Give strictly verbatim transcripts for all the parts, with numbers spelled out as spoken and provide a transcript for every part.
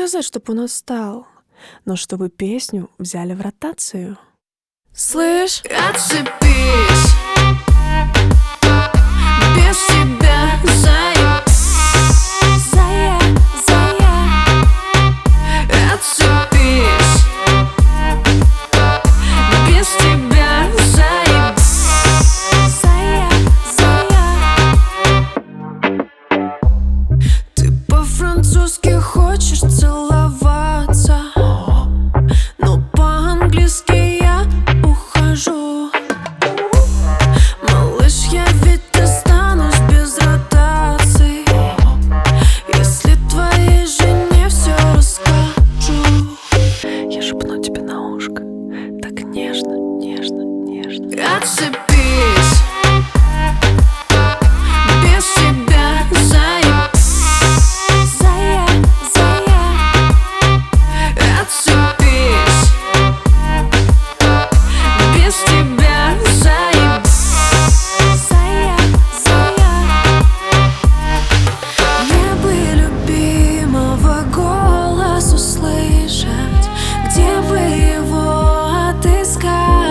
сказать, чтоб он отстал, но чтобы песню взяли в ротацию. Слышь, отцепись, без тебя заеб... Зая, зая, отцепись, без тебя заеб... зая, зая. Ты по-французски хочешь целоваться, но по-английски я ухожу. Малыш, я ведь останусь без ротации, если твоей жене все расскажу. Я шепну тебе на ушко, так нежно, нежно, нежно. Отцепись, без тебя заеб... Зая, зая, отцепись, без тебя заеб... зая, зая. Мне бы любимого голос услышать, где бы его отыскать?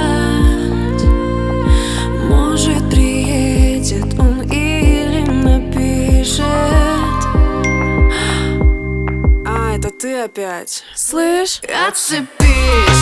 Может, приедет он или напишет. А, это ты опять. Слышь, Отцепись,